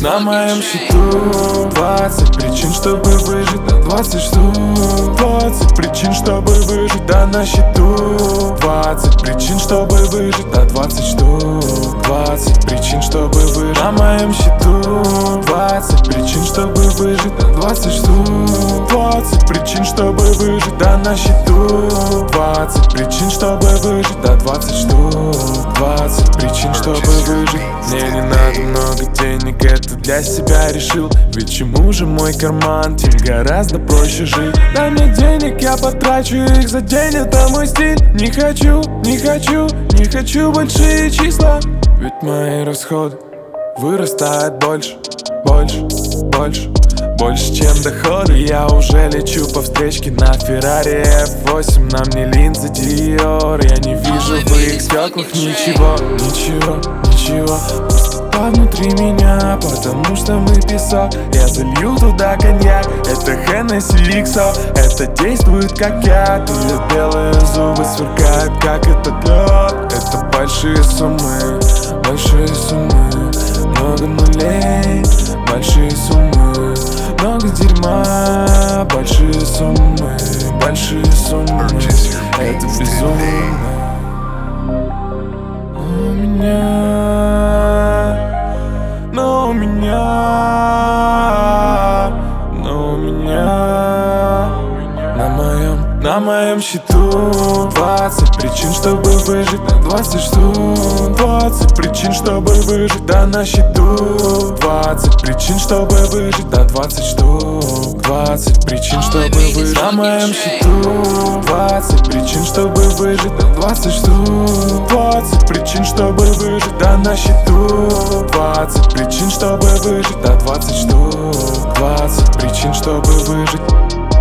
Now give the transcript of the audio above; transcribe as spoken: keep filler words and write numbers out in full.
На моем счету двадцать причин, чтобы выжить, на двадцать штук. Двадцать причин, чтобы выжить, да на счету. Двадцать причин, чтобы выжить, да двадцать штук. Двадцать причин, чтобы выжить. На моем счету двадцать причин, чтобы выжить, да двадцать штук. Двадцать причин, чтобы выжить, да на счету. Двадцать причин, чтобы выжить, да двадцать штук. Двадцать причин, чтобы выжить. Мне не надо много денег, это для себя решил. Ведь чему же мой карман, тем гораздо проще жить. Дай мне денег, я потрачу их за день, это мой стиль. Не хочу, не хочу, не хочу большие числа. Ведь мои расходы вырастают больше, больше, больше, больше, чем доходы. Я уже лечу по встречке на Феррари эф восемь. На мне линзы Dior, я не вижу в их стеклах ничего, ничего, ничего. Пустота внутри меня, потому что мы песок. Я залью туда коньяк, это Hennessy икс о. Это действует как яд, ее белые зубы сверкают, как этот лед. Это большие суммы, большие суммы, много нулей, большие суммы, много дерьма, большие суммы, большие суммы. Это безумно. Но у меня, но у меня, но у меня на моем, на моем счету двадцать причин, чтобы выжить, на двадцать штук. Двадцать причин, чтобы выжить, да на счету. Двадцать причин, чтобы выжить, да двадцать штук. Двадцать причин, чтобы выжить. На моем счету двадцать причин, чтобы выжить, да двадцать штук. Двадцать причин, чтобы выжить, да на счету. Двадцать причин, чтобы выжить, да двадцать штук. Двадцать причин, чтобы выжить.